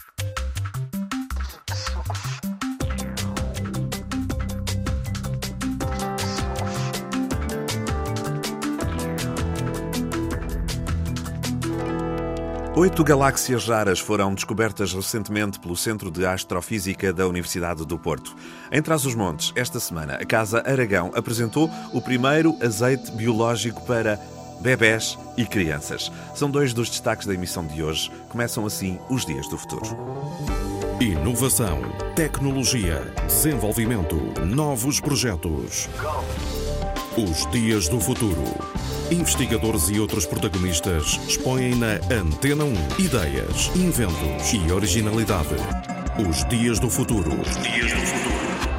Oito galáxias raras foram descobertas recentemente pelo Centro de Astrofísica da Universidade do Porto. Em Trás-os-Montes, esta semana, a Casa Aragão apresentou o primeiro azeite biológico para bebés e crianças. São dois dos destaques da emissão de hoje. Começam assim os Dias do Futuro. Inovação, tecnologia, desenvolvimento, novos projetos. Os Dias do Futuro. Investigadores e outros protagonistas expõem na Antena 1 ideias, inventos e originalidade. Os Dias do Futuro. Os Dias do Futuro.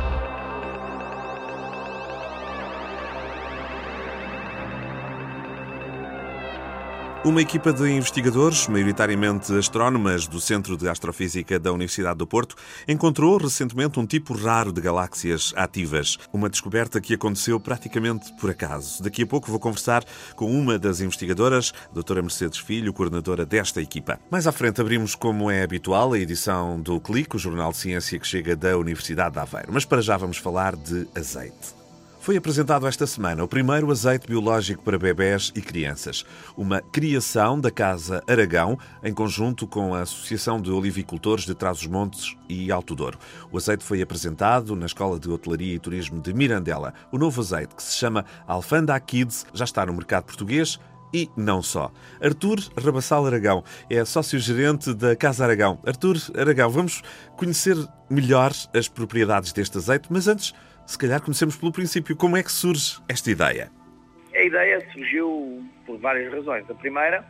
Uma equipa de investigadores, maioritariamente astrónomas do Centro de Astrofísica da Universidade do Porto, encontrou recentemente um tipo raro de galáxias ativas. Uma descoberta que aconteceu praticamente por acaso. Daqui a pouco vou conversar com uma das investigadoras, a doutora Mercedes Filho, coordenadora desta equipa. Mais à frente abrimos, como é habitual, a edição do Clique, o jornal de ciência que chega da Universidade de Aveiro. Mas para já vamos falar de azeite. Foi apresentado esta semana o primeiro azeite biológico para bebés e crianças. Uma criação da Casa Aragão, em conjunto com a Associação de Olivicultores de Trás-os-Montes e Alto Douro. O azeite foi apresentado na Escola de Hotelaria e Turismo de Mirandela. O novo azeite, que se chama Alfanda Kids, já está no mercado português e não só. Artur Rabassal Aragão é sócio-gerente da Casa Aragão. Artur Aragão, vamos conhecer melhor as propriedades deste azeite, mas antes, se calhar comecemos pelo princípio. Como é que surge esta ideia? A ideia surgiu por várias razões. A primeira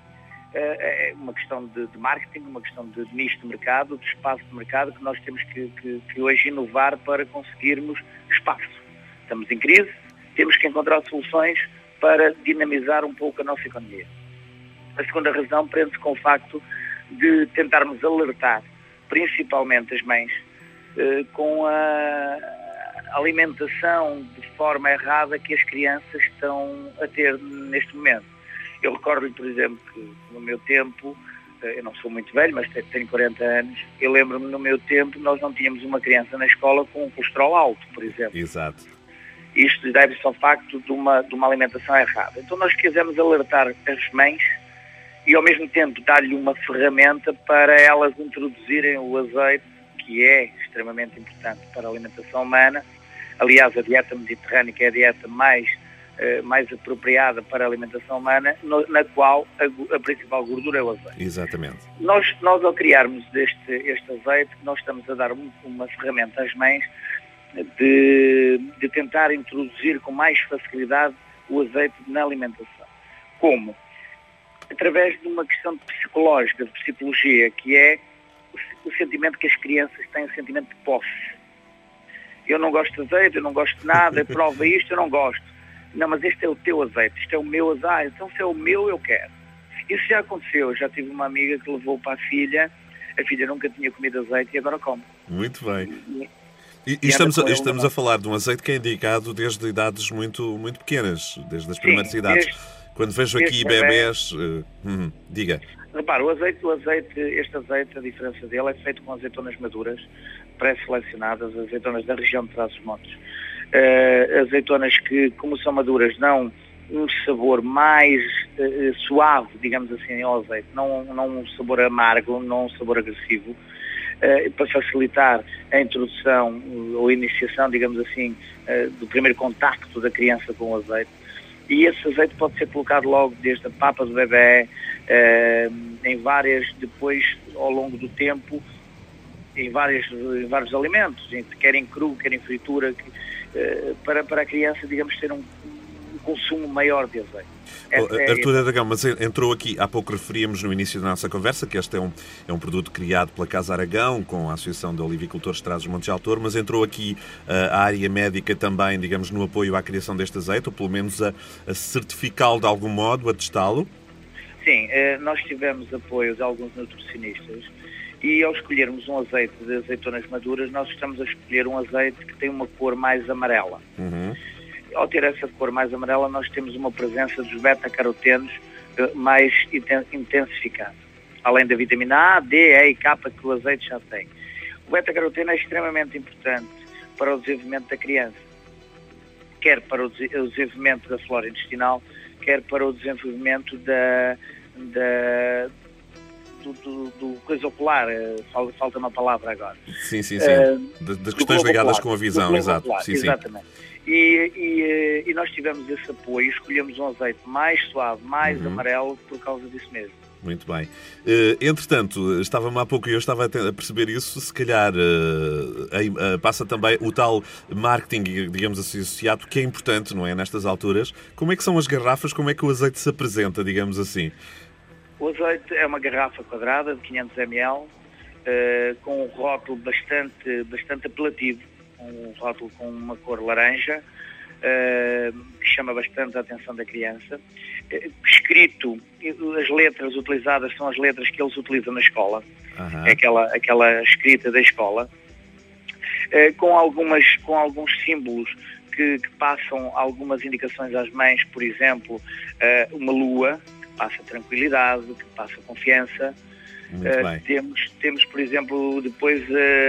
é uma questão de marketing, uma questão de nicho de mercado, de espaço de mercado, que nós temos que hoje inovar para conseguirmos espaço. Estamos em crise, temos que encontrar soluções para dinamizar um pouco a nossa economia. A segunda razão prende-se com o facto de tentarmos alertar, principalmente as mães, com a alimentação de forma errada que as crianças estão a ter neste momento. Eu recordo-lhe, por exemplo, que no meu tempo, eu não sou muito velho, mas tenho 40 anos, eu lembro-me no meu tempo nós não tínhamos uma criança na escola com um colesterol alto, por exemplo. Exato. Isto deve-se ao facto de uma alimentação errada. Então nós quisemos alertar as mães e ao mesmo tempo dar-lhe uma ferramenta para elas introduzirem o azeite, que é extremamente importante para a alimentação humana. Aliás, a dieta mediterrânica é a dieta mais apropriada para a alimentação humana, na qual a principal gordura é o azeite. Exatamente. Nós ao criarmos este azeite, nós estamos a dar uma ferramenta às mães de tentar introduzir com mais facilidade o azeite na alimentação. Como? Através de uma questão psicológica, de psicologia, que é o sentimento que as crianças têm, o sentimento de posse. Eu não gosto de azeite, eu não gosto de nada, prova isto, eu não gosto. Não, mas este é o teu azeite, este é o meu azeite, então se é o meu, eu quero. Isso já aconteceu, eu já tive uma amiga que levou para a filha nunca tinha comido azeite e agora come. Muito bem. E estamos a falar de um azeite que é indicado desde idades muito, muito pequenas, desde as primeiras idades. Quando vejo aqui bebés, diga. Repara, este azeite, a diferença dele é feito com azeitonas maduras, pré-selecionadas, azeitonas da região de Trás-os-Montes. Azeitonas que, como são maduras, dão um sabor mais suave, digamos assim, ao azeite, não um sabor amargo, não um sabor agressivo, para facilitar a introdução ou iniciação, digamos assim, do primeiro contacto da criança com o azeite. E esse azeite pode ser colocado logo desde a papa do bebê, depois, ao longo do tempo, em vários alimentos, quer em cru, quer em fritura, para a criança, digamos, ter um consumo maior de azeite. Artur Aragão, mas entrou aqui, há pouco referíamos no início da nossa conversa, que este é um produto criado pela Casa Aragão, com a Associação de Olivicultores de Trás-os-Montes e Alto Douro, mas entrou aqui a área médica também, digamos, no apoio à criação deste azeite, ou pelo menos a certificá-lo de algum modo, a testá-lo? Sim, nós tivemos apoio de alguns nutricionistas e ao escolhermos um azeite de azeitonas maduras, nós estamos a escolher um azeite que tem uma cor mais amarela. Uhum. Ao ter essa cor mais amarela, nós temos uma presença dos beta-carotenos mais intensificada. além da vitamina A, D, E e K que o azeite já tem. O beta-caroteno é extremamente importante para o desenvolvimento da criança, quer para o desenvolvimento da flora intestinal, quer para o desenvolvimento do coisa ocular, falta uma palavra agora. Sim. Das questões ligadas com a visão, exato. Ocular, exatamente. E nós tivemos esse apoio, escolhemos um azeite mais suave, mais amarelo, por causa disso mesmo. Muito bem. Entretanto, estava-me há pouco e eu estava a perceber isso, se calhar passa também o tal marketing, digamos assim, associado, que é importante, não é, nestas alturas. Como é que são as garrafas, como é que o azeite se apresenta, digamos assim? O azeite é uma garrafa quadrada de 500 ml, com um rótulo bastante apelativo, um rótulo com uma cor laranja, que chama bastante a atenção da criança. Escrito, as letras utilizadas são as letras que eles utilizam na escola, é aquela escrita da escola, com alguns símbolos que passam algumas indicações às mães, por exemplo, uma lua, passa tranquilidade, que passa confiança. Temos, por exemplo, depois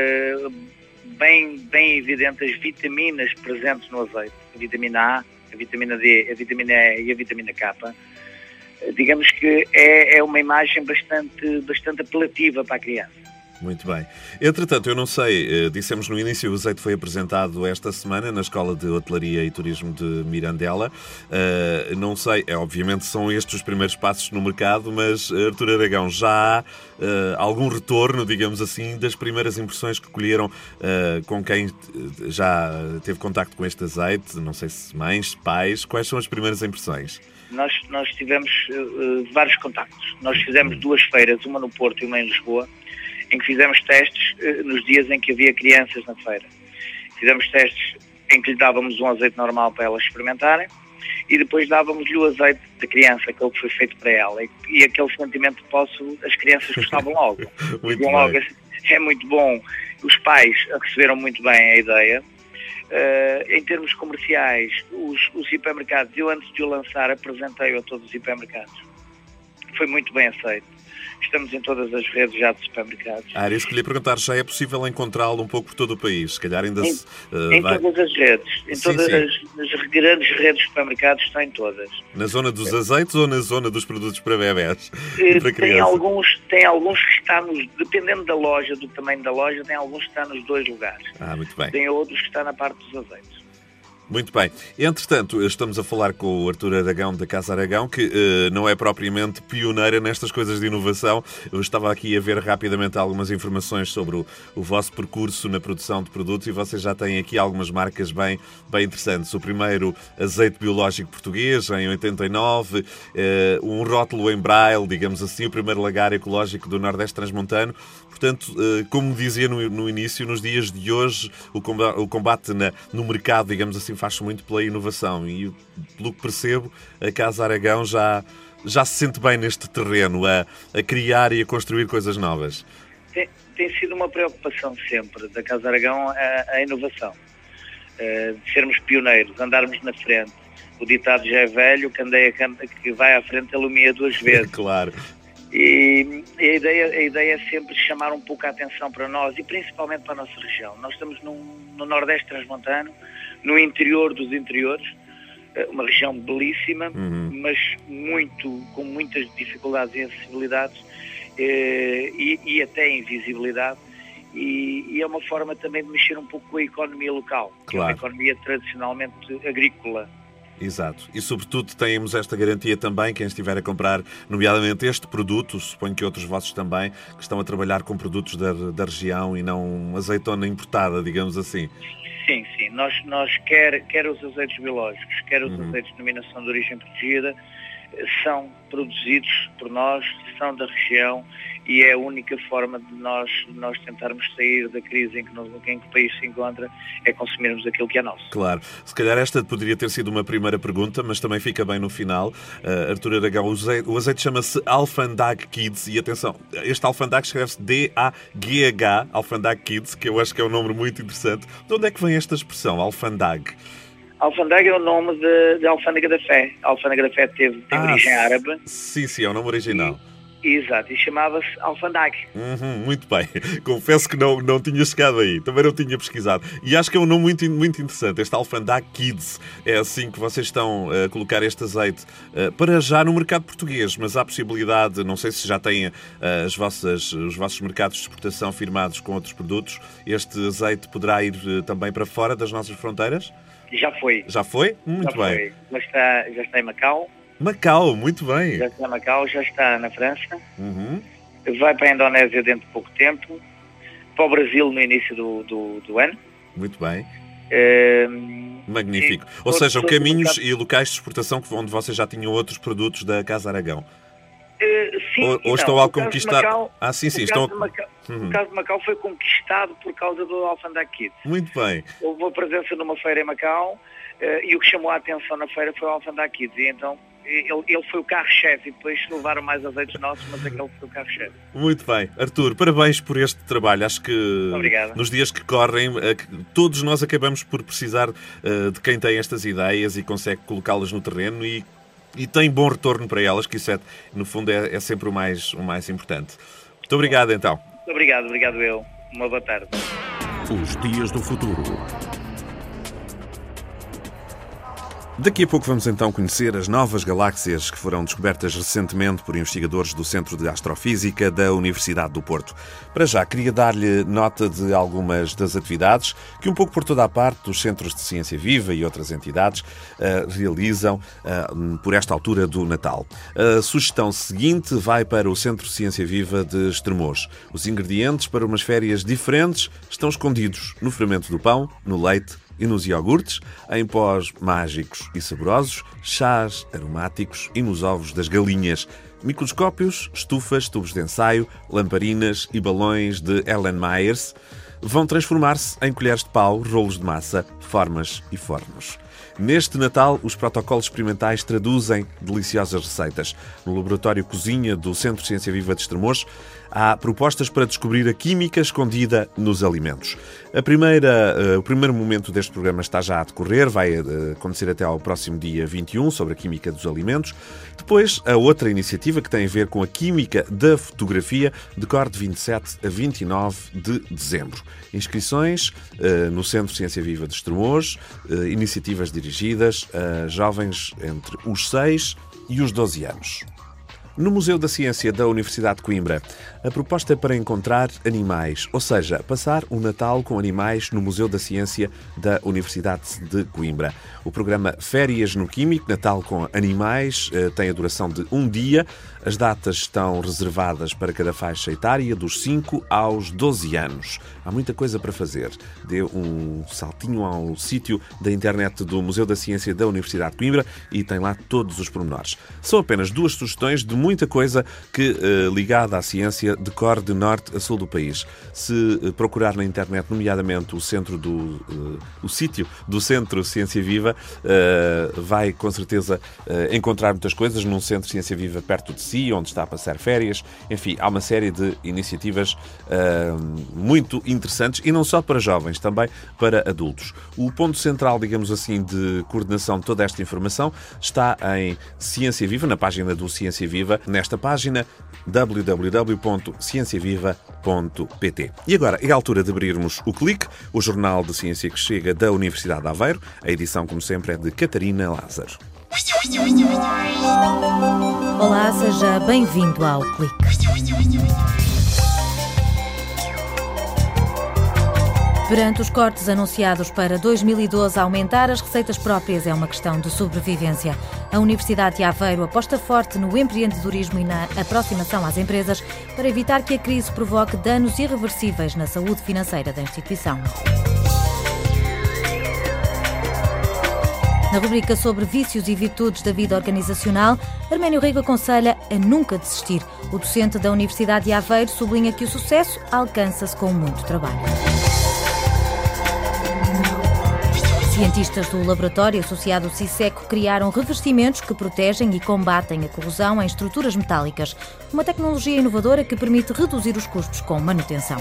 bem evidentes as vitaminas presentes no azeite. A vitamina A, a vitamina D, a vitamina E e a vitamina K. Digamos que é uma imagem bastante apelativa para a criança. Muito bem. Entretanto, eu não sei, dissemos no início, o azeite foi apresentado esta semana na Escola de Hotelaria e Turismo de Mirandela. Não sei, obviamente são estes os primeiros passos no mercado, mas, Artur Aragão, já há algum retorno, digamos assim, das primeiras impressões que colheram com quem já teve contacto com este azeite? Não sei se mães, pais, quais são as primeiras impressões? Nós tivemos vários contactos. Nós fizemos 2 feiras, uma no Porto e uma em Lisboa, em que fizemos testes nos dias em que havia crianças na feira. Fizemos testes em que lhe dávamos um azeite normal para elas experimentarem e depois dávamos-lhe o azeite da criança, aquele que foi feito para ela. E aquele sentimento de posse, as crianças gostavam logo. Logo, é muito bom. Os pais receberam muito bem a ideia. Em termos comerciais, os hipermercados, eu antes de o lançar apresentei-o a todos os hipermercados. Foi muito bem aceito. Estamos em todas as redes já de supermercados. Era isso que lhe ia perguntar, já é possível encontrá-lo um pouco por todo o país? Se calhar ainda todas as redes, as grandes redes de supermercados, está em todas. Na zona dos azeites ou na zona dos produtos para bebés? Tem alguns que estão, dependendo da loja, do tamanho da loja, tem alguns que estão nos 2 lugares. Muito bem. Tem outros que estão na parte dos azeites. Muito bem. Entretanto, estamos a falar com o Artur Aragão da Casa Aragão, que não é propriamente pioneira nestas coisas de inovação. Eu estava aqui a ver rapidamente algumas informações sobre o vosso percurso na produção de produtos e vocês já têm aqui algumas marcas bem interessantes. O primeiro, azeite biológico português, em 89, um rótulo em braille, digamos assim, o primeiro lagar ecológico do Nordeste Transmontano. Portanto, como dizia no início, nos dias de hoje, o combate no mercado, digamos assim, faz-se muito pela inovação e, pelo que percebo, a Casa Aragão já se sente bem neste terreno, a criar e a construir coisas novas. Tem sido uma preocupação sempre da Casa Aragão a inovação, de sermos pioneiros, andarmos na frente. O ditado já é velho, que vai à frente alumia 2 vezes. Claro. E a ideia é sempre chamar um pouco a atenção para nós e principalmente para a nossa região. Nós estamos no Nordeste Transmontano, no interior dos interiores, uma região belíssima, mas com muitas dificuldades e acessibilidades e até invisibilidade. E é uma forma também de mexer um pouco com a economia local, que é uma economia tradicionalmente agrícola. Exato. E, sobretudo, temos esta garantia também, quem estiver a comprar, nomeadamente este produto, suponho que outros vossos também, que estão a trabalhar com produtos da região e não azeitona importada, digamos assim. Sim. Nós quer os azeites biológicos, quer os azeites de denominação de origem protegida, são produzidos por nós, são da região e é a única forma de nós tentarmos sair da crise em que o país se encontra, é consumirmos aquilo que é nosso. Claro. Se calhar esta poderia ter sido uma primeira pergunta, mas também fica bem no final. Artur Aragão, o azeite chama-se Alfandag Kids e atenção, este Alfandag escreve-se D-A-G-H, Alfandag Kids, que eu acho que é um nome muito interessante. De onde é que vem esta expressão, Alfandag? Alfandag é o nome de Alfândega da Fé. A Alfândega da Fé tem origem árabe. Sim, é o nome original. Exato, e chamava-se Alfandag. Muito bem. Confesso que não tinha chegado aí. Também não tinha pesquisado. E acho que é um nome muito, muito interessante. Este Alfandag Kids. É assim que vocês estão a colocar este azeite para já no mercado português. Mas há possibilidade, não sei se já têm os vossos mercados de exportação firmados com outros produtos. Este azeite poderá ir também para fora das nossas fronteiras? Já foi. Já foi? Muito Já bem. foi. Já está em Macau. Macau, muito bem. Já está em Macau, já está na França. Vai para a Indonésia dentro de pouco tempo. Para o Brasil no início do ano. Muito bem. Magnífico. Ou todos seja, os caminhos mercados... e locais de exportação onde vocês já tinham outros produtos da Casa Aragão. Sim, ou estão a conquistar... O caso de Macau foi conquistado por causa do Alfandag Kids. Muito bem. Houve uma presença numa feira em Macau e o que chamou a atenção na feira foi o Alfandag Kids. E então ele foi o carro-chefe e depois levaram mais azeites nossos, mas aquele foi o carro-chefe. Muito bem. Artur, parabéns por este trabalho. Acho que nos dias que correm, todos nós acabamos por precisar de quem tem estas ideias e consegue colocá-las no terreno e tem bom retorno para elas, que isso no fundo é sempre o mais importante. Muito obrigado, então. Obrigado eu. Uma boa tarde. Os Dias do Futuro. Daqui a pouco vamos então conhecer as novas galáxias que foram descobertas recentemente por investigadores do Centro de Astrofísica da Universidade do Porto. Para já, queria dar-lhe nota de algumas das atividades que um pouco por toda a parte dos Centros de Ciência Viva e outras entidades realizam por esta altura do Natal. A sugestão seguinte vai para o Centro de Ciência Viva de Estremoz. Os ingredientes para umas férias diferentes estão escondidos no fermento do pão, no leite e nos iogurtes, em pós mágicos e saborosos, chás aromáticos e nos ovos das galinhas. Microscópios, estufas, tubos de ensaio, lamparinas e balões de Ellen Myers vão transformar-se em colheres de pau, rolos de massa, formas e fornos. Neste Natal, os protocolos experimentais traduzem deliciosas receitas. No Laboratório Cozinha do Centro de Ciência Viva de Estremoz, há propostas para descobrir a química escondida nos alimentos. O primeiro momento deste programa está já a decorrer, vai acontecer até ao próximo dia 21, sobre a química dos alimentos. Depois, a outra iniciativa que tem a ver com a química da fotografia decorre de 27 a 29 de dezembro. Inscrições no Centro de Ciência Viva de Estremoz, iniciativas dirigidas a jovens entre os 6 e os 12 anos. No Museu da Ciência da Universidade de Coimbra, a proposta é para encontrar animais, ou seja, passar um Natal com animais no Museu da Ciência da Universidade de Coimbra. O programa Férias no Químico, Natal com Animais, tem a duração de um dia. As datas estão reservadas para cada faixa etária, dos 5 aos 12 anos. Há muita coisa para fazer. Dê um saltinho ao sítio da internet do Museu da Ciência da Universidade de Coimbra e tem lá todos os pormenores. São apenas 2 sugestões de muita coisa que, ligada à ciência, decorre de norte a sul do país. Se procurar na internet, nomeadamente o sítio do Centro Ciência Viva, vai com certeza encontrar muitas coisas num Centro de Ciência Viva perto de si, onde está a passar férias. Enfim, há uma série de iniciativas muito interessantes e não só para jovens, também para adultos. O ponto central, digamos assim, de coordenação de toda esta informação está em Ciência Viva, na página do Ciência Viva, nesta página www.cienciaviva.pt. E agora é a altura de abrirmos o Clique, o jornal de ciência que chega da Universidade de Aveiro. A edição, como sempre, é de Catarina Lázaro. Olá, seja bem-vindo ao Clique. Perante os cortes anunciados para 2012, aumentar as receitas próprias é uma questão de sobrevivência. A Universidade de Aveiro aposta forte no empreendedorismo e na aproximação às empresas para evitar que a crise provoque danos irreversíveis na saúde financeira da instituição. Na rubrica sobre vícios e virtudes da vida organizacional, Arménio Rego aconselha a nunca desistir. O docente da Universidade de Aveiro sublinha que o sucesso alcança-se com muito trabalho. Cientistas do laboratório associado CISECO criaram revestimentos que protegem e combatem a corrosão em estruturas metálicas, uma tecnologia inovadora que permite reduzir os custos com manutenção.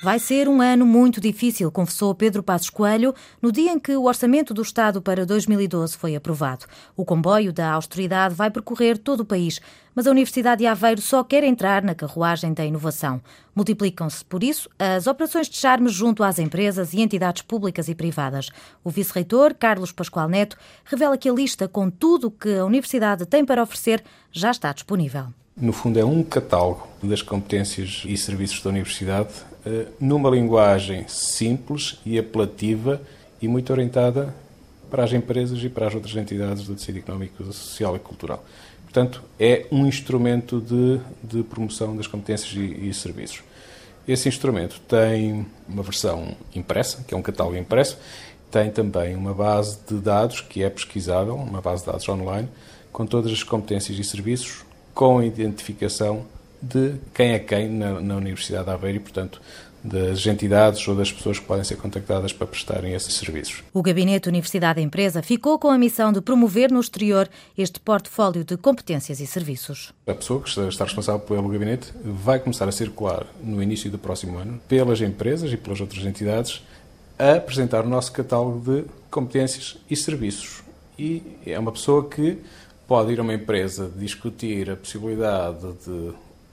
Vai ser um ano muito difícil, confessou Pedro Passos Coelho no dia em que o Orçamento do Estado para 2012 foi aprovado. O comboio da austeridade vai percorrer todo o país, mas a Universidade de Aveiro só quer entrar na carruagem da inovação. Multiplicam-se, por isso, as operações de charme junto às empresas e entidades públicas e privadas. O vice-reitor, Carlos Pascoal Neto, revela que a lista com tudo o que a Universidade tem para oferecer já está disponível. No fundo, é um catálogo das competências e serviços da Universidade numa linguagem simples e apelativa e muito orientada para as empresas e para as outras entidades do tecido económico, social e cultural. Portanto, é um instrumento de promoção das competências e serviços. Esse instrumento tem uma versão impressa, que é um catálogo impresso, tem também uma base de dados que é pesquisável, uma base de dados online, com todas as competências e serviços, com a identificação de quem é quem na Universidade de Aveiro e, portanto, das entidades ou das pessoas que podem ser contactadas para prestarem esses serviços. O Gabinete Universidade Empresa ficou com a missão de promover no exterior este portfólio de competências e serviços. A pessoa que está responsável pelo Gabinete vai começar a circular no início do próximo ano pelas empresas e pelas outras entidades a apresentar o nosso catálogo de competências e serviços. E é uma pessoa que pode ir a uma empresa discutir a possibilidade de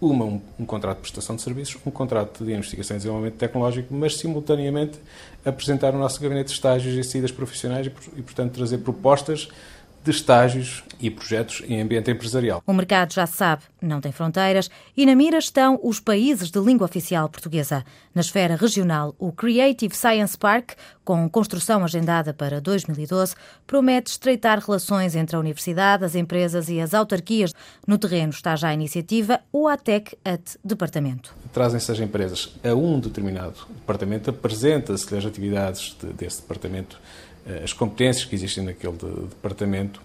um contrato de prestação de serviços, um contrato de investigação e desenvolvimento tecnológico, mas simultaneamente apresentar o nosso gabinete de estágios e saídas profissionais e, portanto, trazer propostas de estágios e projetos em ambiente empresarial. O mercado, já se sabe, não tem fronteiras e na mira estão os países de língua oficial portuguesa. Na esfera regional, o Creative Science Park, com construção agendada para 2012, promete estreitar relações entre a universidade, as empresas e as autarquias. No terreno está já a iniciativa o ATEC at Departamento. Trazem-se as empresas a um determinado departamento, apresenta-se as atividades desse departamento, as competências que existem naquele departamento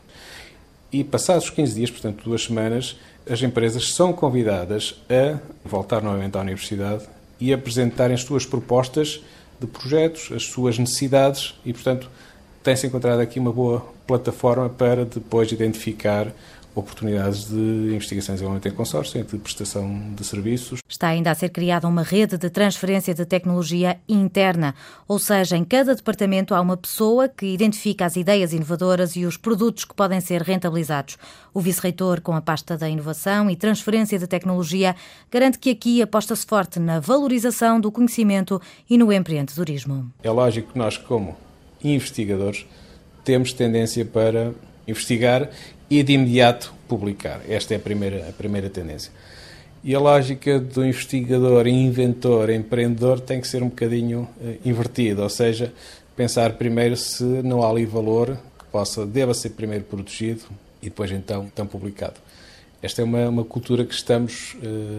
e, passados 15 dias, portanto 2 semanas, as empresas são convidadas a voltar novamente à universidade e apresentarem as suas propostas de projetos, as suas necessidades e, portanto, tem-se encontrado aqui uma boa plataforma para depois identificar oportunidades de investigação e desenvolvimento em consórcio, de prestação de serviços. Está ainda a ser criada uma rede de transferência de tecnologia interna, ou seja, em cada departamento há uma pessoa que identifica as ideias inovadoras e os produtos que podem ser rentabilizados. O vice-reitor, com a pasta da inovação e transferência de tecnologia, garante que aqui aposta-se forte na valorização do conhecimento e no empreendedorismo. É lógico que nós, como investigadores, temos tendência para investigar e de imediato publicar. Esta é a primeira tendência. E a lógica do investigador, inventor, empreendedor tem que ser um bocadinho invertida, ou seja, pensar primeiro se não há ali valor que deva ser primeiro protegido e depois então publicado. Esta é uma cultura que estamos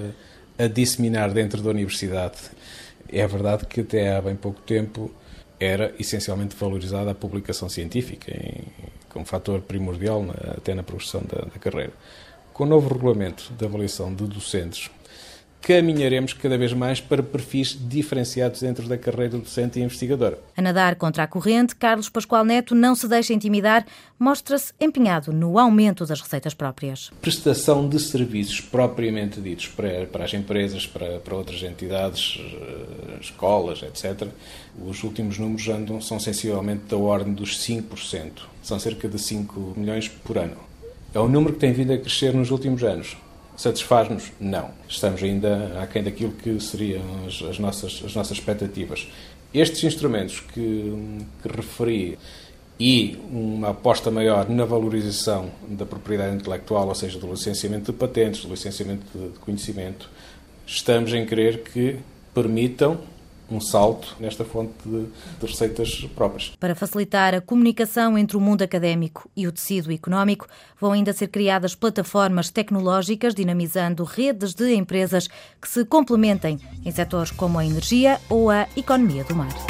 a disseminar dentro da universidade. É verdade que até há bem pouco tempo era essencialmente valorizada a publicação científica como fator primordial até na progressão da carreira. Com o novo regulamento de avaliação de docentes, caminharemos cada vez mais para perfis diferenciados dentro da carreira docente e investigadora. A nadar contra a corrente, Carlos Pascoal Neto não se deixa intimidar, mostra-se empenhado no aumento das receitas próprias. Prestação de serviços propriamente ditos para as empresas, para outras entidades, escolas, etc. Os últimos números são sensivelmente da ordem dos 5%. São cerca de 5 milhões por ano. É um número que tem vindo a crescer nos últimos anos. Satisfaz-nos? Não. Estamos ainda aquém daquilo que seriam as nossas expectativas. Estes instrumentos que referi e uma aposta maior na valorização da propriedade intelectual, ou seja, do licenciamento de patentes, do licenciamento de conhecimento, estamos em crer que permitam um salto nesta fonte de receitas próprias. Para facilitar a comunicação entre o mundo académico e o tecido económico, vão ainda ser criadas plataformas tecnológicas, dinamizando redes de empresas que se complementem em setores como a energia ou a economia do mar.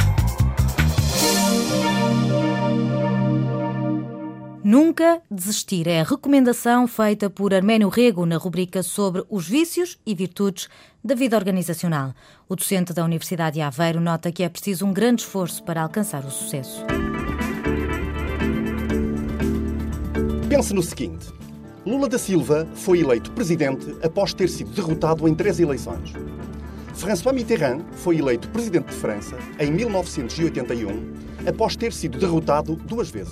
Nunca desistir é a recomendação feita por Arménio Rego na rubrica sobre os vícios e virtudes da vida organizacional. O docente da Universidade de Aveiro nota que é preciso um grande esforço para alcançar o sucesso. Pense no seguinte: Lula da Silva foi eleito presidente após ter sido derrotado em 3 eleições. François Mitterrand foi eleito presidente de França em 1981, após ter sido derrotado 2 vezes.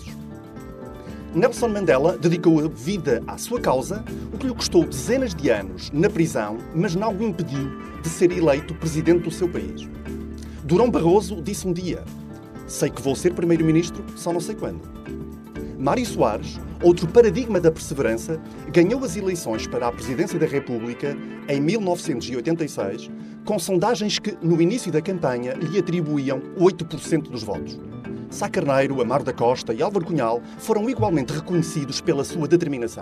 Nelson Mandela dedicou a vida à sua causa, o que lhe custou dezenas de anos na prisão, mas não o impediu de ser eleito presidente do seu país. Durão Barroso disse um dia: "Sei que vou ser primeiro-ministro, só não sei quando." Mário Soares, outro paradigma da perseverança, ganhou as eleições para a presidência da República em 1986, com sondagens que, no início da campanha, lhe atribuíam 8% dos votos. Sá Carneiro, Amaro da Costa e Álvaro Cunhal foram igualmente reconhecidos pela sua determinação.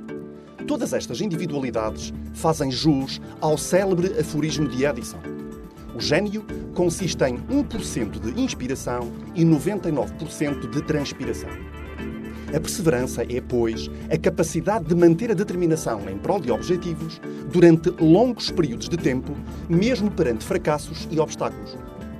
Todas estas individualidades fazem jus ao célebre aforismo de Edison: o gênio consiste em 1% de inspiração e 99% de transpiração. A perseverança é, pois, a capacidade de manter a determinação em prol de objetivos durante longos períodos de tempo, mesmo perante fracassos e obstáculos.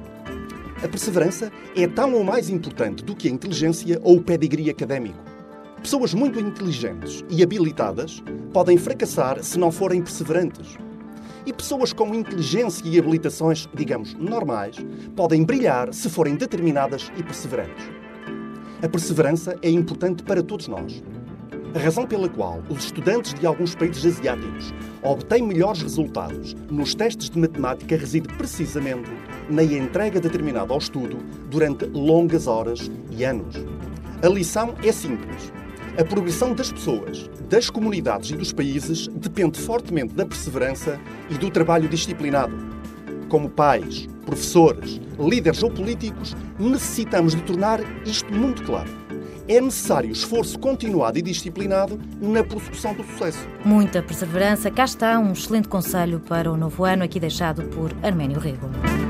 A perseverança é tão ou mais importante do que a inteligência ou o pedigree académico. Pessoas muito inteligentes e habilitadas podem fracassar se não forem perseverantes. E pessoas com inteligência e habilitações, digamos, normais, podem brilhar se forem determinadas e perseverantes. A perseverança é importante para todos nós. A razão pela qual os estudantes de alguns países asiáticos obtêm melhores resultados nos testes de matemática reside precisamente na entrega determinada ao estudo durante longas horas e anos. A lição é simples. A progressão das pessoas, das comunidades e dos países depende fortemente da perseverança e do trabalho disciplinado. Como pais, professores, líderes ou políticos, necessitamos de tornar isto muito claro. É necessário esforço continuado e disciplinado na prossecução do sucesso. Muita perseverança. Cá está um excelente conselho para o novo ano, aqui deixado por Arménio Rego.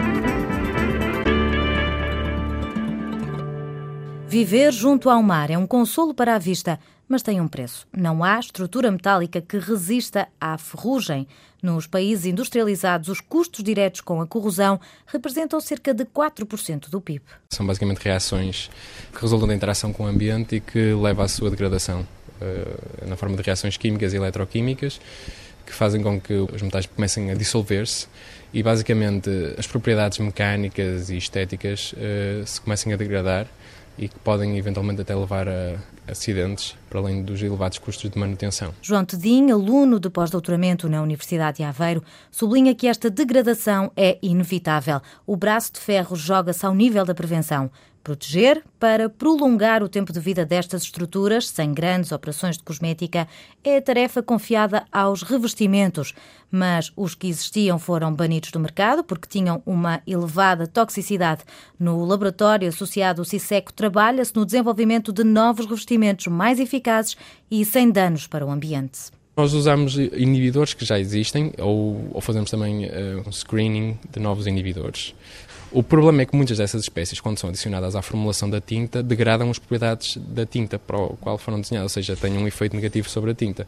Viver junto ao mar é um consolo para a vista, mas tem um preço. Não há estrutura metálica que resista à ferrugem. Nos países industrializados, os custos diretos com a corrosão representam cerca de 4% do PIB. São basicamente reações que resultam da interação com o ambiente e que levam à sua degradação, na forma de reações químicas e eletroquímicas, que fazem com que os metais comecem a dissolver-se e, basicamente, as propriedades mecânicas e estéticas se comecem a degradar e que podem eventualmente até levar a acidentes, para além dos elevados custos de manutenção. João Tedim, aluno de pós-doutoramento na Universidade de Aveiro, sublinha que esta degradação é inevitável. O braço de ferro joga-se ao nível da prevenção. Proteger para prolongar o tempo de vida destas estruturas, sem grandes operações de cosmética, é a tarefa confiada aos revestimentos. Mas os que existiam foram banidos do mercado porque tinham uma elevada toxicidade. No laboratório associado ao CISECO trabalha-se no desenvolvimento de novos revestimentos mais eficazes e sem danos para o ambiente. Nós usamos inibidores que já existem ou fazemos também um screening de novos inibidores. O problema é que muitas dessas espécies, quando são adicionadas à formulação da tinta, degradam as propriedades da tinta para a qual foram desenhadas, ou seja, têm um efeito negativo sobre a tinta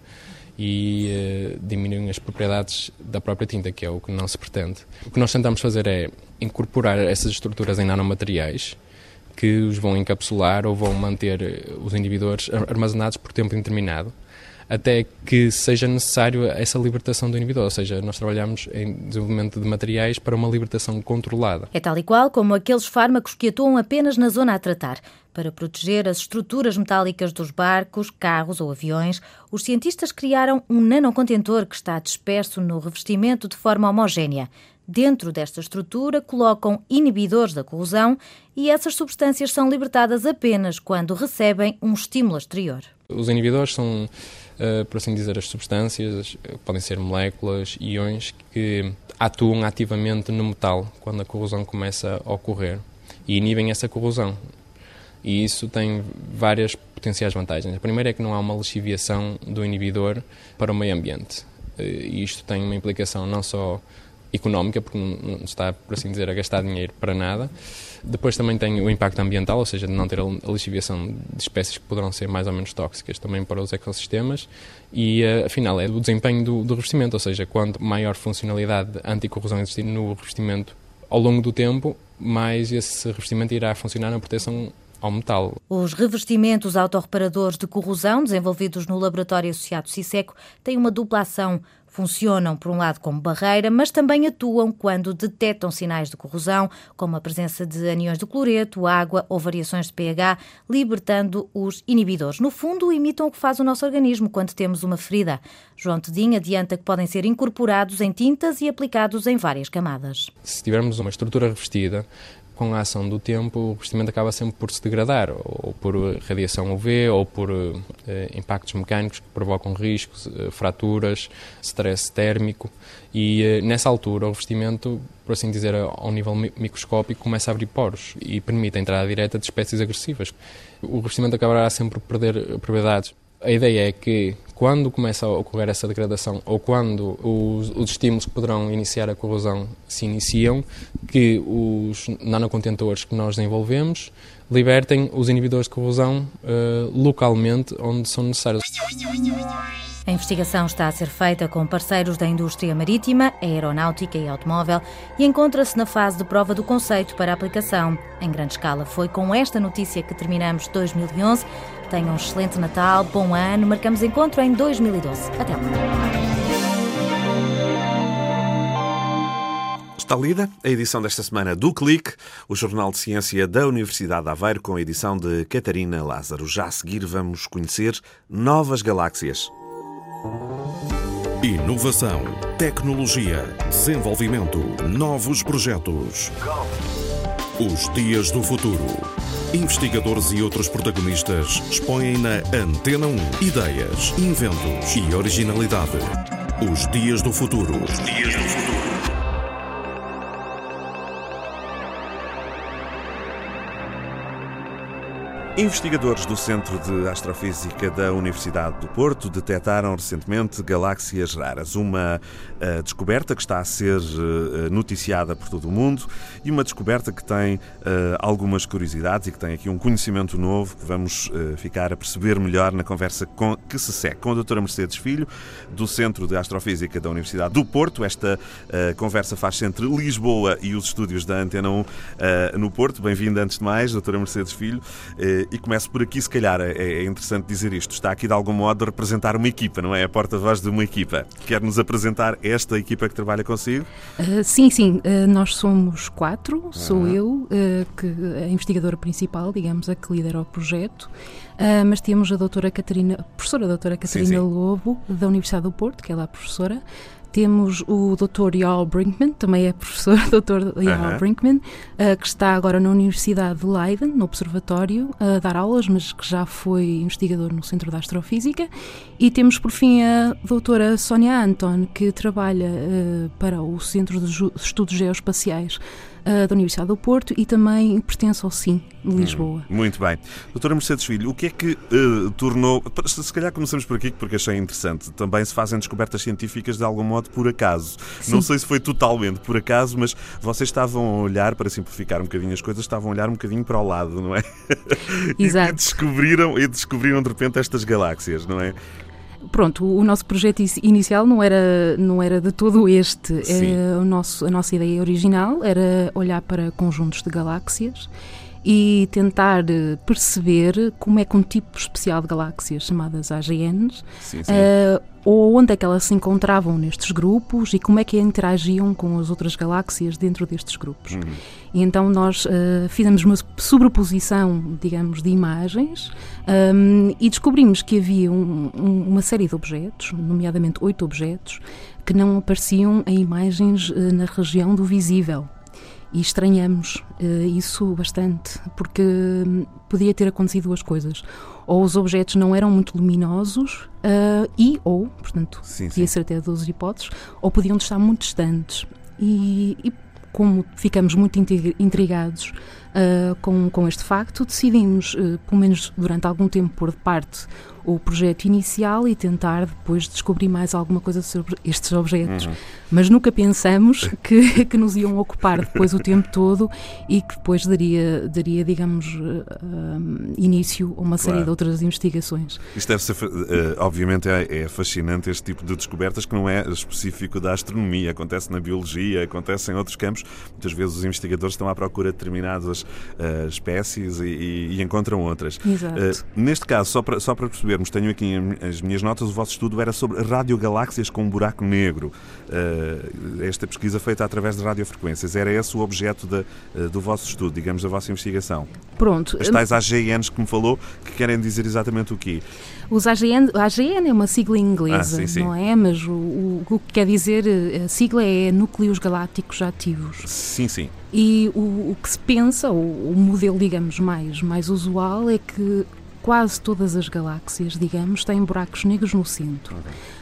e diminuem as propriedades da própria tinta, que é o que não se pretende. O que nós tentamos fazer é incorporar essas estruturas em nanomateriais que os vão encapsular ou vão manter os inibidores armazenados por tempo indeterminado, até que seja necessário essa libertação do inibidor, ou seja, nós trabalhamos em desenvolvimento de materiais para uma libertação controlada. É tal e qual como aqueles fármacos que atuam apenas na zona a tratar. Para proteger as estruturas metálicas dos barcos, carros ou aviões, os cientistas criaram um nanocontentor que está disperso no revestimento de forma homogénea. Dentro desta estrutura colocam inibidores da corrosão e essas substâncias são libertadas apenas quando recebem um estímulo exterior. Os inibidores são, por assim dizer, as substâncias, podem ser moléculas, íons, que atuam ativamente no metal quando a corrosão começa a ocorrer e inibem essa corrosão. E isso tem várias potenciais vantagens. A primeira é que não há uma lixiviação do inibidor para o meio ambiente. E isto tem uma implicação não só económica, porque não está, por assim dizer, a gastar dinheiro para nada. Depois também tem o impacto ambiental, ou seja, de não ter a lixiviação de espécies que poderão ser mais ou menos tóxicas também para os ecossistemas. E, afinal, é o desempenho do revestimento, ou seja, quanto maior funcionalidade anticorrosão existir no revestimento ao longo do tempo, mais esse revestimento irá funcionar na proteção ao metal. Os revestimentos autorreparadores de corrosão, desenvolvidos no laboratório associado CISECO, têm uma dupla ação. Funcionam, por um lado, como barreira, mas também atuam quando detectam sinais de corrosão, como a presença de aniões de cloreto, água ou variações de pH, libertando os inibidores. No fundo, imitam o que faz o nosso organismo quando temos uma ferida. João Tedim adianta que podem ser incorporados em tintas e aplicados em várias camadas. Se tivermos uma estrutura revestida, com a ação do tempo, o revestimento acaba sempre por se degradar, ou por radiação UV, ou por impactos mecânicos que provocam riscos, fraturas, stress térmico. E nessa altura, o revestimento, por assim dizer, ao nível microscópico, começa a abrir poros e permite a entrada direta de espécies agressivas. O revestimento acabará sempre por perder propriedades. A ideia é que, quando começa a ocorrer essa degradação ou quando os estímulos que poderão iniciar a corrosão se iniciam, que os nanocontentores que nós desenvolvemos libertem os inibidores de corrosão localmente onde são necessários. A investigação está a ser feita com parceiros da indústria marítima, aeronáutica e automóvel e encontra-se na fase de prova do conceito para aplicação em grande escala. Foi com esta notícia que terminamos 2011. Tenham um excelente Natal, bom ano. Marcamos encontro em 2012. Até lá. Está lida a edição desta semana do Clique, o Jornal de Ciência da Universidade de Aveiro, com a edição de Catarina Lázaro. Já a seguir vamos conhecer novas galáxias. Inovação, tecnologia, desenvolvimento, novos projetos. Os Dias do Futuro. Investigadores e outros protagonistas expõem na Antena 1 ideias, inventos e originalidade. Os Dias do Futuro. Investigadores do Centro de Astrofísica da Universidade do Porto detectaram recentemente galáxias raras. Uma descoberta que está a ser noticiada por todo o mundo e uma descoberta que tem algumas curiosidades e que tem aqui um conhecimento novo que vamos ficar a perceber melhor na conversa que se segue com a doutora Mercedes Filho, do Centro de Astrofísica da Universidade do Porto. Esta conversa faz-se entre Lisboa e os estúdios da Antena 1 no Porto. Bem-vinda antes de mais, doutora Mercedes Filho. E começo por aqui, se calhar é interessante dizer isto. Está aqui de algum modo a representar uma equipa, não é? A porta-voz de uma equipa. Quer-nos apresentar esta equipa que trabalha consigo? Sim. Nós somos 4. Sou eu, a investigadora principal, digamos, a que lidera o projeto. Mas temos a professora doutora Catarina Lobo, da Universidade do Porto, que é lá a professora. Temos o Dr. Jarl Brinkman, também é professor, Dr. Jarl Brinkman, que está agora na Universidade de Leiden, no Observatório, a dar aulas, mas que já foi investigador no Centro de Astrofísica. E temos, por fim, a doutora Sónia Anton, que trabalha para o Centro de Estudos Geoespaciais da Universidade do Porto e também pertence ao SIM de Lisboa. Muito bem. Doutora Mercedes Filho, o que é que tornou... Se calhar começamos por aqui, porque achei interessante. Também se fazem descobertas científicas de algum modo por acaso. Sim. Não sei se foi totalmente por acaso, mas vocês estavam a olhar, para simplificar um bocadinho as coisas, estavam a olhar um bocadinho para o lado, não é? Exato. E descobriram de repente estas galáxias, não é? Pronto, o nosso projeto inicial não era de todo este. A nossa ideia original era olhar para conjuntos de galáxias e tentar perceber como é que um tipo especial de galáxias, chamadas AGNs, ou onde é que elas se encontravam nestes grupos e como é que interagiam com as outras galáxias dentro destes grupos. E então nós fizemos uma sobreposição, digamos, de imagens e descobrimos que havia uma série de objetos, nomeadamente 8 objetos, que não apareciam em imagens na região do visível. E estranhamos isso bastante, porque podia ter acontecido duas coisas. Ou os objetos não eram muito luminosos, portanto, podia ser até 12 hipóteses, ou podiam estar muito distantes. E como ficamos muito intrigados com este facto, decidimos, pelo menos durante algum tempo, pôr de parte o projeto inicial e tentar depois descobrir mais alguma coisa sobre estes objetos. Mas nunca pensamos que nos iam ocupar depois o tempo todo e que depois daria digamos, início a uma série de outras investigações. Isto deve ser, obviamente, é fascinante este tipo de descobertas que não é específico da astronomia, acontece na biologia, acontece em outros campos. Muitas vezes os investigadores estão à procura de determinadas determinadas espécies e encontram outras. Exato. Neste caso, só para percebermos, tenho aqui as minhas notas, o vosso estudo era sobre radiogaláxias com um buraco negro. Esta pesquisa feita através de radiofrequências, era esse o objeto do vosso estudo, digamos, da vossa investigação? Pronto. As tais AGNs que me falou, que querem dizer exatamente o quê? A AGN é uma sigla inglesa, sim. não é? Mas o que quer dizer, a sigla é núcleos galácticos ativos. Sim. E o que se pensa, o modelo, digamos, mais usual é que quase todas as galáxias, digamos, têm buracos negros no centro.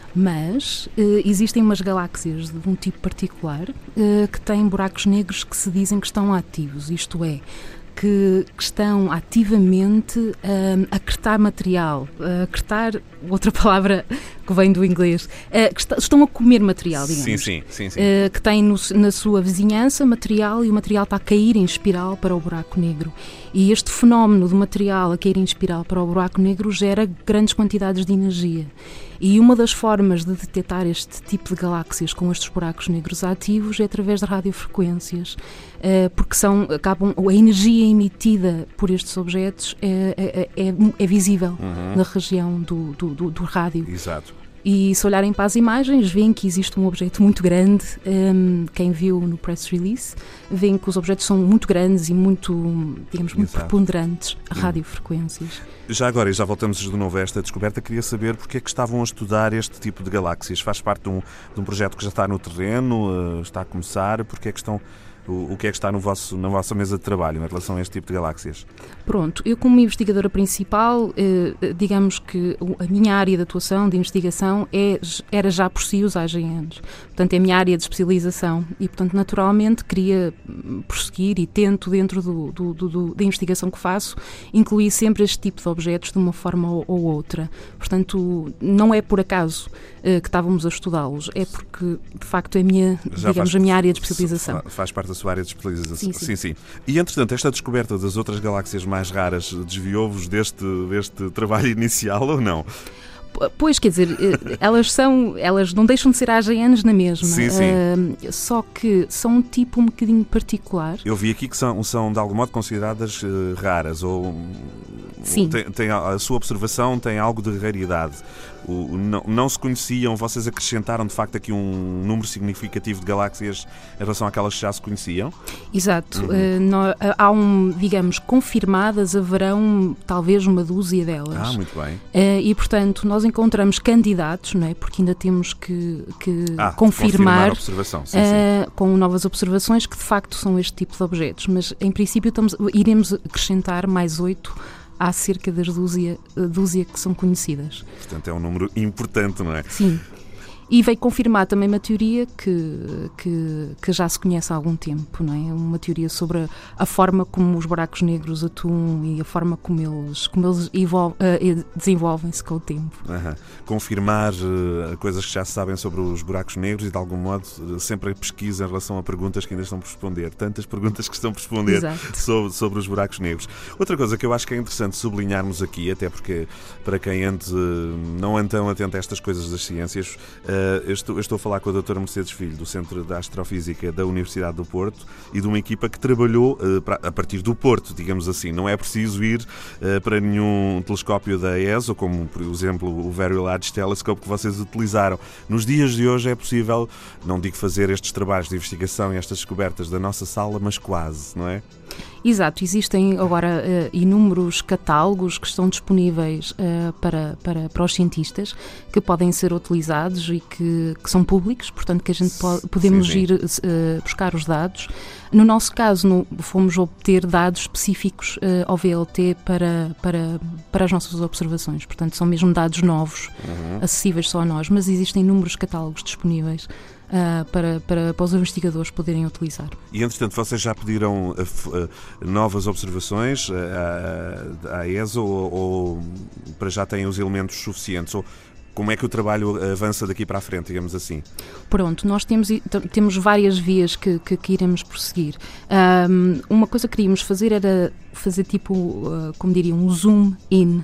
Mas existem umas galáxias de um tipo particular que têm buracos negros que se dizem que estão ativos, isto é, que estão ativamente a acretar material, acretar, outra palavra que vem do inglês, que estão a comer material, digamos. Sim. Que têm na sua vizinhança material, e o material está a cair em espiral para o buraco negro. E este fenómeno do material a cair em espiral para o buraco negro gera grandes quantidades de energia. E uma das formas de detectar este tipo de galáxias com estes buracos negros ativos é através de radiofrequências, porque a energia emitida por estes objetos é visível na região do rádio. Exato. E se olharem para as imagens, veem que existe um objeto muito grande. Quem viu no press release, veem que os objetos são muito grandes e muito, digamos, muito preponderantes, radiofrequências. Já agora, e já voltamos de novo a esta descoberta, queria saber porque é que estavam a estudar este tipo de galáxias. Faz parte de um projeto que já está no terreno, está a começar, porque é que estão... O que é que está na vossa mesa de trabalho em relação a este tipo de galáxias? Pronto, eu como investigadora principal, digamos que a minha área de atuação, de investigação, era já por si os AGNs. Portanto, é a minha área de especialização e, portanto, naturalmente queria prosseguir e tento, dentro da investigação que faço, incluir sempre este tipo de objetos de uma forma ou outra. Portanto, não é por acaso que estávamos a estudá-los, é porque, de facto, é a minha área de especialização. Faz parte da sua área de especialização. Sim. E, entretanto, esta descoberta das outras galáxias mais raras desviou-vos deste trabalho inicial ou não? Pois, quer dizer, elas não deixam de ser AGNs na mesma. Sim. Só que são um tipo um bocadinho particular. Eu vi aqui que são de algum modo consideradas raras, ou sim. A sua observação tem algo de raridade. Não se conheciam, vocês acrescentaram de facto aqui um número significativo de galáxias em relação àquelas que já se conheciam? Exato. Há digamos, confirmadas, haverão talvez uma dúzia delas. Muito bem. E portanto nós encontramos candidatos, não é? Porque ainda temos que confirmar a observação. Sim. Com novas observações que de facto são este tipo de objetos, mas em princípio iremos acrescentar mais 8 há cerca das dúzia que são conhecidas. Portanto, é um número importante, não é? Sim. E veio confirmar também uma teoria que já se conhece há algum tempo, não é? Uma teoria sobre a forma como os buracos negros atuam e a forma como eles desenvolvem-se com o tempo. Confirmar coisas que já se sabem sobre os buracos negros e, de algum modo, sempre a pesquisa em relação a perguntas que ainda estão por responder. Tantas perguntas que estão por responder sobre os buracos negros. Outra coisa que eu acho que é interessante sublinharmos aqui, até porque para quem não anda tão atento a estas coisas das ciências, eu estou a falar com a doutora Mercedes Filho, do Centro de Astrofísica da Universidade do Porto, e de uma equipa que trabalhou a partir do Porto, digamos assim. Não é preciso ir para nenhum telescópio da ESO, como, por exemplo, o Very Large Telescope que vocês utilizaram. Nos dias de hoje é possível, não digo fazer estes trabalhos de investigação e estas descobertas da nossa sala, mas quase, não é? Exato, existem agora inúmeros catálogos que estão disponíveis para os cientistas, que podem ser utilizados e que são públicos, portanto que a gente podemos ir buscar os dados. No nosso caso, fomos obter dados específicos ao VLT para as nossas observações, portanto são mesmo dados novos, acessíveis só a nós, mas existem inúmeros catálogos disponíveis para os investigadores poderem utilizar. E, entretanto, vocês já pediram novas observações à ESO ou para já têm os elementos suficientes? Ou Como é que o trabalho avança daqui para a frente, digamos assim? Pronto, nós temos várias vias que iremos prosseguir. Uma coisa que queríamos fazer era fazer tipo, como diria, um zoom in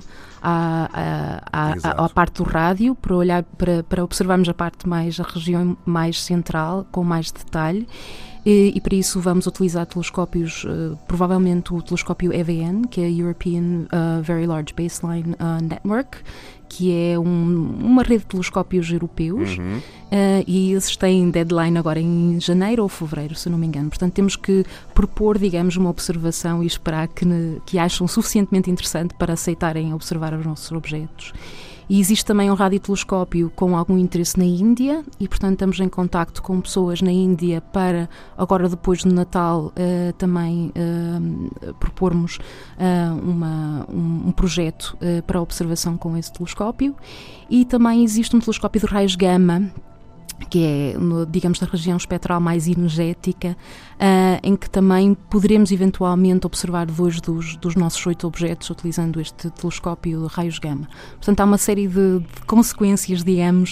à parte do rádio, para olhar para observarmos a região mais central, com mais detalhe. E para isso vamos utilizar telescópios, provavelmente o telescópio EVN, que é a European Very Large Baseline Network, que é uma rede de telescópios europeus, e esses têm deadline agora em janeiro ou fevereiro, se não me engano. Portanto, temos que propor, digamos, uma observação e esperar que acham suficientemente interessante para aceitarem observar os nossos objetos. E existe também um radiotelescópio com algum interesse na Índia e, portanto, estamos em contacto com pessoas na Índia para, agora depois do Natal, também propormos um projeto para observação com esse telescópio. E também existe um telescópio de raios gama, que é, digamos, da região espectral mais energética, em que também poderemos eventualmente observar 2 dos nossos 8 objetos utilizando este telescópio de raios gama. Portanto, há uma série de consequências, digamos,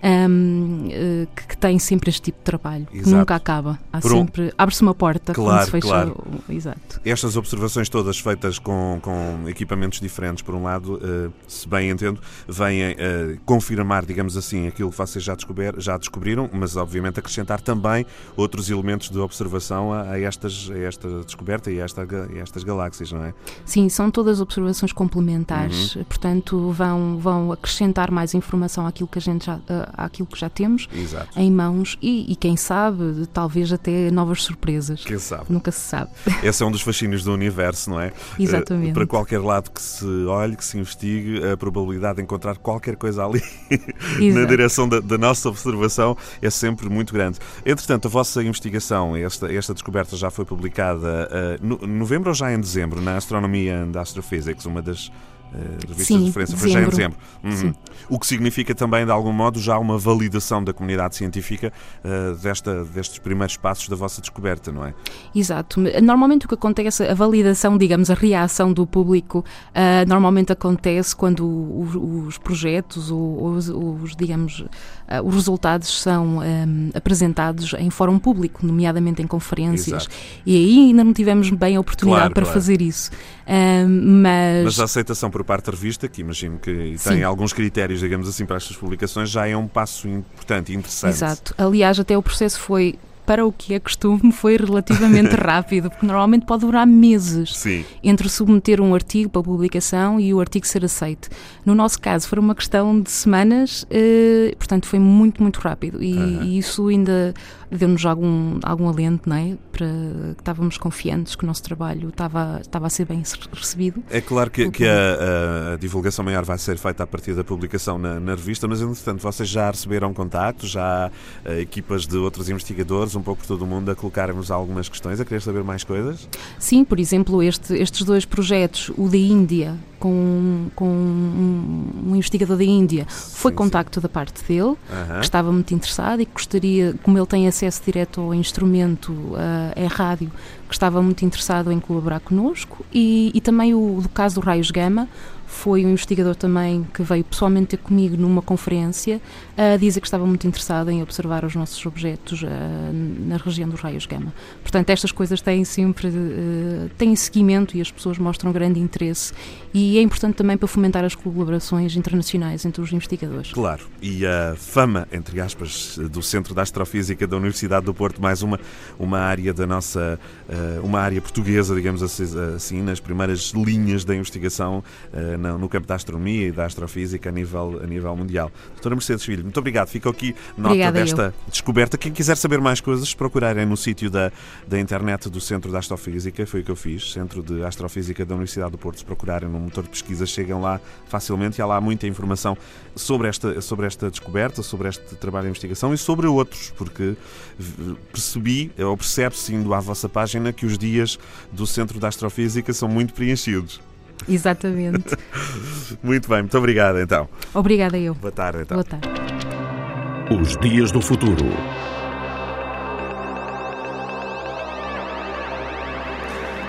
que tem sempre este tipo de trabalho, que nunca acaba. Abre-se uma porta, claro, quando se fecha. Claro. Exato. Estas observações todas feitas com equipamentos diferentes, por um lado, se bem entendo, vêm confirmar, digamos assim, aquilo que vocês já descobriram, mas obviamente acrescentar também outros elementos de observação a esta descoberta e a estas galáxias, não é? Sim, são todas observações complementares, portanto vão acrescentar mais informação àquilo que àquilo que já temos. Exato. Em mãos e quem sabe, talvez até novas surpresas. Quem sabe? Nunca se sabe. Esse é um dos fascínios do universo, não é? Exatamente. Para qualquer lado que se olhe, que se investigue, a probabilidade de encontrar qualquer coisa ali na direção da nossa observação é sempre muito grande. Entretanto, a vossa investigação, esta descoberta já foi publicada em novembro ou já em dezembro, na Astronomy and Astrophysics, uma das revistas de referência, foi já em dezembro. O que significa também, de algum modo, já uma validação da comunidade científica destes primeiros passos da vossa descoberta, não é? Exato. Normalmente o que acontece, a validação, digamos, a reação do público, normalmente acontece quando os projetos ou digamos, os resultados são apresentados em fórum público, nomeadamente em conferências. Exato. E aí ainda não tivemos bem a oportunidade para fazer isso. Mas a aceitação por parte da revista, que imagino que tem alguns critérios, digamos assim, para estas publicações, já é um passo importante e interessante. Exato. Aliás, até o processo foi, para o que é costume, foi relativamente rápido, porque normalmente pode durar meses entre submeter um artigo para publicação e o artigo ser aceito. No nosso caso, foi uma questão de semanas, portanto foi muito, muito rápido e isso ainda deu-nos algum alento, não é? Para que estávamos confiantes que o nosso trabalho estava a ser bem recebido. É claro que a divulgação maior vai ser feita a partir da publicação na revista, mas entretanto vocês já receberam contactos, já equipas de outros investigadores, um pouco por todo o mundo, a colocarem-nos algumas questões, a querer saber mais coisas? Sim, por exemplo, estes 2 projetos, o da Índia, com um investigador da Índia, foi contacto da parte dele, que estava muito interessado e que gostaria, como ele tem acesso direto ao instrumento, é rádio, que estava muito interessado em colaborar connosco, e também do caso do raios gama, foi um investigador também que veio pessoalmente ter comigo numa conferência a dizer que estava muito interessado em observar os nossos objetos na região dos raios gama. Portanto, estas coisas têm sempre têm seguimento e as pessoas mostram grande interesse e é importante também para fomentar as colaborações internacionais entre os investigadores. Claro, e a fama, entre aspas, do Centro de Astrofísica da Universidade do Porto, mais uma área da nossa, uma área portuguesa, digamos assim, nas primeiras linhas da investigação no campo da astronomia e da astrofísica a nível mundial. Doutora Mercedes Filho, muito obrigado. Fica aqui nota desta descoberta. Quem quiser saber mais coisas, procurarem no sítio da internet do Centro de Astrofísica, foi o que eu fiz, Centro de Astrofísica da Universidade do Porto. Se procurarem no motor de pesquisa, chegam lá facilmente e há lá muita informação sobre esta descoberta, sobre este trabalho de investigação e sobre outros, porque percebe-se indo à vossa página que os dias do Centro de Astrofísica são muito preenchidos. Exatamente. Muito bem, muito obrigado então. Obrigada eu. Boa tarde então. Boa tarde. Os dias do futuro.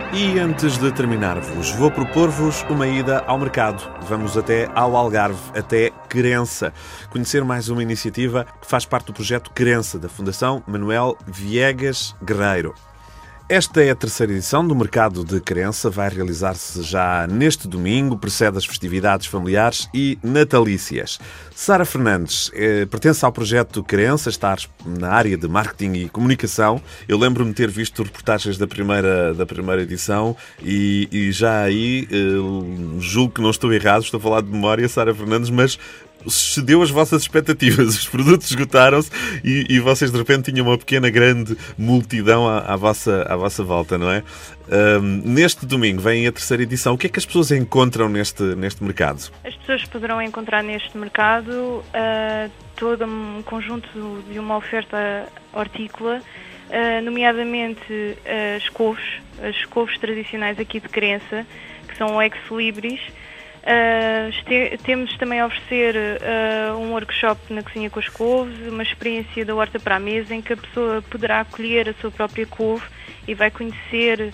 E antes de terminarmos, vou propor-vos uma ida ao mercado. Vamos até ao Algarve, até Querença, conhecer mais uma iniciativa que faz parte do projeto Querença, da Fundação Manuel Viegas Guerreiro. Esta é a terceira edição do Mercado de Querença, vai realizar-se já neste domingo, precede as festividades familiares e natalícias. Sara Fernandes pertence ao projeto Querença, está na área de marketing e comunicação. Eu lembro-me de ter visto reportagens da primeira edição e já aí, julgo que não estou errado, estou a falar de memória, Sara Fernandes, mas excedeu as vossas expectativas. Os produtos esgotaram-se e vocês de repente tinham uma pequena, grande multidão à vossa volta, não é? Neste domingo vem a terceira edição. O que é que as pessoas encontram neste mercado? As pessoas poderão encontrar neste mercado todo um conjunto de uma oferta hortícola, nomeadamente as couves tradicionais aqui de Querença, que são o ex-libris. Temos também a oferecer um workshop na cozinha com as couves, uma experiência da horta para a mesa, em que a pessoa poderá colher a sua própria couve e vai conhecer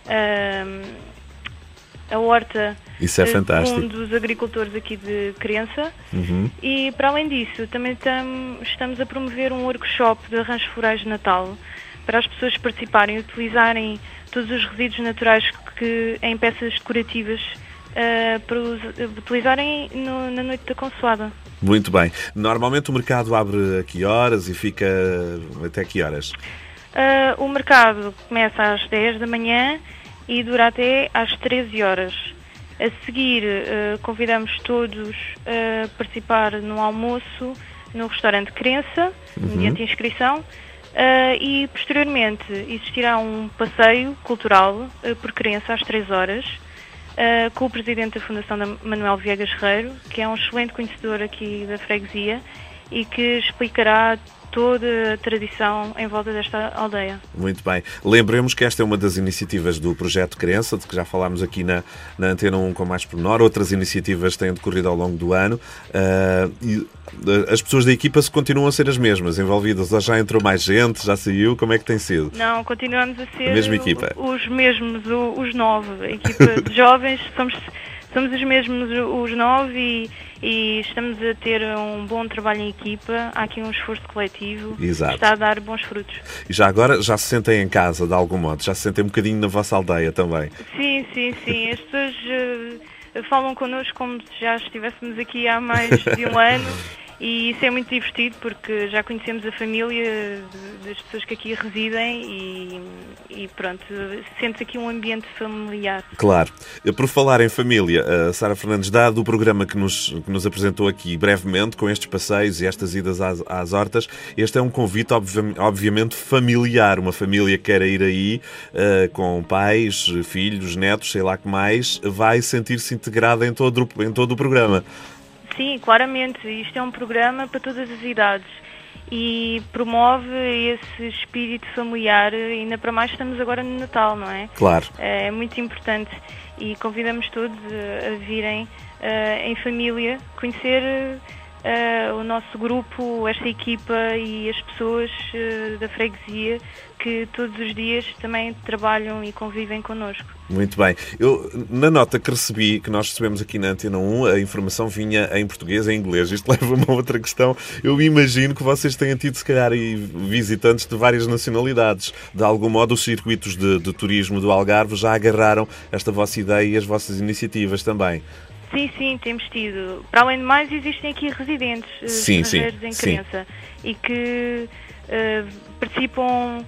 a horta. Isso é fantástico. Um dos agricultores aqui de Querença. E para além disso, também estamos a promover um workshop de arranjos florais de Natal para as pessoas participarem e utilizarem todos os resíduos naturais em peças decorativas para utilizarem na noite da Consoada. Muito bem. Normalmente o mercado abre a que horas e fica até que horas? O mercado começa às 10 da manhã e dura até às 13 horas. A seguir, convidamos todos a participar no almoço no restaurante Querença, mediante inscrição, e posteriormente existirá um passeio cultural por Querença às 3 horas, com o presidente da Fundação Manuel Viegas Guerreiro, que é um excelente conhecedor aqui da freguesia e que explicará toda a tradição em volta desta aldeia. Muito bem. Lembremos que esta é uma das iniciativas do Projeto Querença, de que já falámos aqui na Antena 1 com mais pormenor. Outras iniciativas têm decorrido ao longo do ano. E as pessoas da equipa continuam a ser as mesmas, envolvidas. Ou já entrou mais gente, já saiu? Como é que tem sido? Não, continuamos a ser a mesma equipa. Os mesmos, os 9. A equipa de jovens, somos os mesmos, os 9, e estamos a ter um bom trabalho em equipa. Há aqui um esforço coletivo. Exato. Que está a dar bons frutos. E já agora já se sentem em casa, de algum modo? Já se sentem um bocadinho na vossa aldeia também? Sim. As pessoas falam connosco como se já estivéssemos aqui há mais de um ano. E isso é muito divertido porque já conhecemos a família das pessoas que aqui residem e pronto, sente-se aqui um ambiente familiar. Claro. Por falar em família, a Sara Fernandes, dado o programa que nos apresentou aqui brevemente, com estes passeios e estas idas às hortas, este é um convite obviamente familiar. Uma família que queira ir aí com pais, filhos, netos, sei lá que mais, vai sentir-se integrada em todo o programa. Sim, claramente. Isto é um programa para todas as idades e promove esse espírito familiar. Ainda para mais estamos agora no Natal, não é? Claro. É muito importante e convidamos todos a virem em família, conhecer o nosso grupo, esta equipa e as pessoas da freguesia que todos os dias também trabalham e convivem connosco. Muito bem. Eu, na nota que nós recebemos aqui na Antena 1, a informação vinha em português e em inglês. Isto leva-me a outra questão. Eu imagino que vocês tenham tido, se calhar, visitantes de várias nacionalidades. De algum modo, os circuitos de turismo do Algarve já agarraram esta vossa ideia e as vossas iniciativas também. Sim, temos tido. Para além de mais, existem aqui residentes estrangeiros em Querença e que participam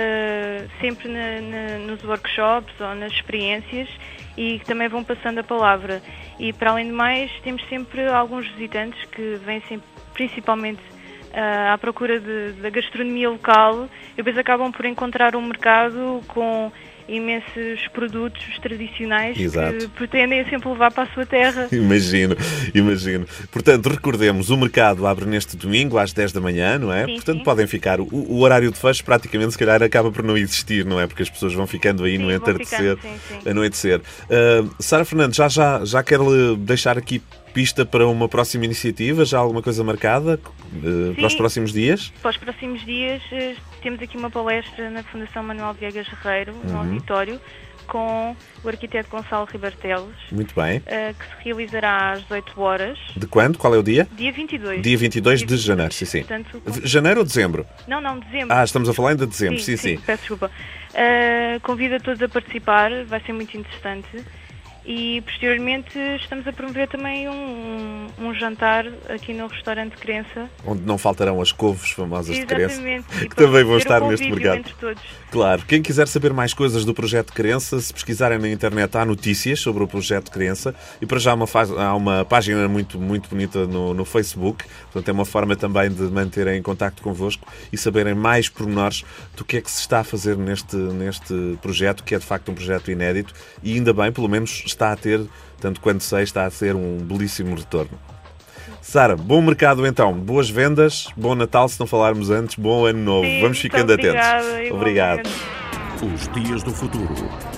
sempre nos workshops ou nas experiências e que também vão passando a palavra. E para além de mais, temos sempre alguns visitantes que vêm sempre, principalmente à procura da gastronomia local e depois acabam por encontrar um mercado com imensos produtos tradicionais. Exato. Que pretendem sempre levar para a sua terra. Imagino. Portanto, recordemos, o mercado abre neste domingo às 10 da manhã, não é? Sim, portanto, sim. Podem ficar. O horário de fecho praticamente, se calhar, acaba por não existir, não é? Porque as pessoas vão ficando aí no entardecer, anoitecer. Sara Fernandes, já quero deixar aqui pista para uma próxima iniciativa? Já há alguma coisa marcada para os próximos dias? Para os próximos dias temos aqui uma palestra na Fundação Manuel Viegas Guerreiro, no auditório, com o arquiteto Gonçalo Ribeiro Teles. Muito bem. Que se realizará às 18 horas. De quando? Qual é o dia? Dia 22. Dia 22 de janeiro, sim. Portanto, janeiro ou dezembro? Não, dezembro. Estamos a falar ainda de dezembro, sim. Peço desculpa. Convido a todos a participar, vai ser muito interessante. E, posteriormente, estamos a promover também um jantar aqui no restaurante Crença. Onde não faltarão as couves famosas de Crença, que também vão estar neste mercado. Entre todos. Claro. Quem quiser saber mais coisas do Projeto Crença, se pesquisarem na internet, há notícias sobre o Projeto Crença. E para já há uma página muito, muito bonita no Facebook. Portanto, é uma forma também de manterem em contacto convosco e saberem mais pormenores do que é que se está a fazer neste projeto, que é de facto um projeto inédito. E ainda bem, pelo menos, está a ter, tanto quanto sei, está a ter um belíssimo retorno. Sara, bom mercado então, boas vendas, bom Natal, se não falarmos antes, bom Ano Novo. Sim, vamos ficando atentos. Obrigado. Os Dias do Futuro.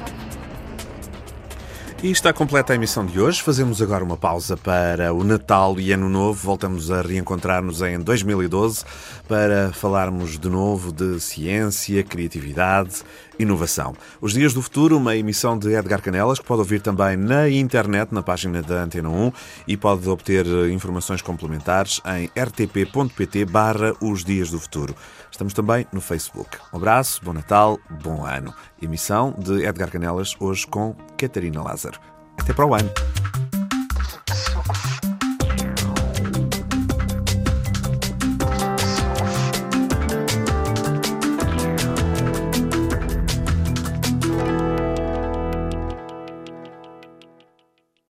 E está completa a emissão de hoje. Fazemos agora uma pausa para o Natal e Ano Novo. Voltamos a reencontrar-nos em 2012 para falarmos de novo de ciência, criatividade, inovação. Os Dias do Futuro, uma emissão de Edgar Canelas, que pode ouvir também na internet, na página da Antena 1, e pode obter informações complementares em rtp.pt/Os Dias do Futuro. Estamos também no Facebook. Um abraço, bom Natal, bom ano. Emissão de Edgar Canelas, hoje com Catarina Lázaro. Até para o ano.